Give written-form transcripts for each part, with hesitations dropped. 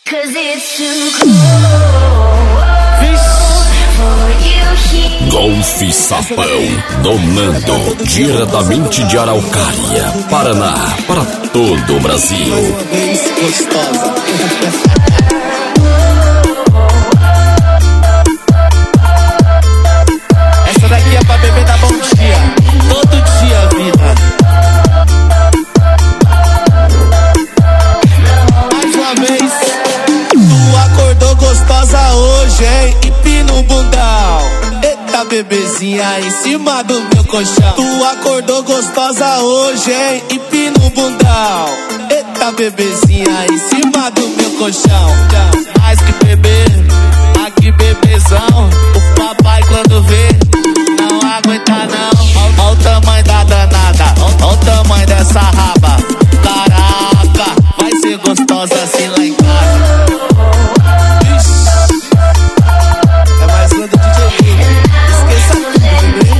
Golfe Sapão, domando diretamente de Araucária, Paraná, para todo o Brasil. Essa daqui é pra beber da bom dia, todo dia, vida. Mais uma vez, tu acordou gostosa hoje, hein? Empina o bundão. Eita, bebezinha em cima do meu colchão. Tu acordou gostosa hoje, hein? Empina o bundão. Eita, bebezinha em cima do meu colchão. Mais que bebê, aqui bebezão. O papai quando vê, não aguenta não. Olha o tamanho da danada, olha o tamanho dessa raba. Caraca, vai ser gostosa assim lá em casa. É mais uma do DJ Guga. Esqueça tudo, bebê.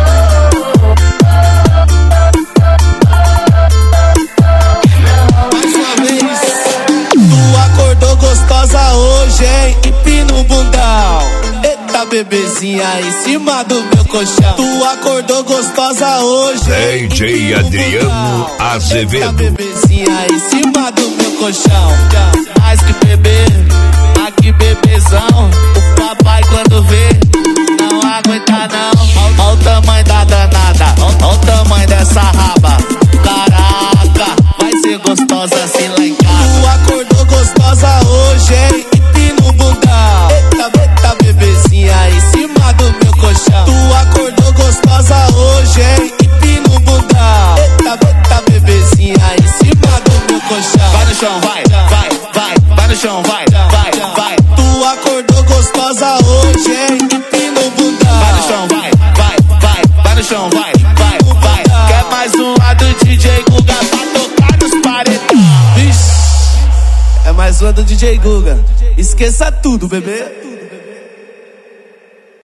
Mais uma vez, tu acordou gostosa hoje, hein? Empina o bundão. Eita, bebezinha em cima do meu colchão. Tu acordou gostosa hoje, DJ Adriano Azevedo. Eita, bebezinha em cima do meu colchão. Mais que bebê, aqui bebezão. O papai quando vê, não aguenta não. Olha o tamanho da danada, olha o tamanho dessa raba. Caraca, vai ser gostosa assim lá em casa. Tu acordou gostosa hoje, hein? Empina o bundão. Eita, bebezinha em cima do meu colchão. Tu acordou gostosa hoje, hein? Empina o bundão. Eita, bebezinha em cima do meu colchão. Vai no chão, vai no chão, vai. Tu acordou gostosa hoje, hein? Empina o bundão. Vai no chão, vai no chão, vai. Quer mais uma do DJ Guga pra tocar nos paredão? Vixe, é mais uma do DJ Guga. Esqueça tudo, bebê.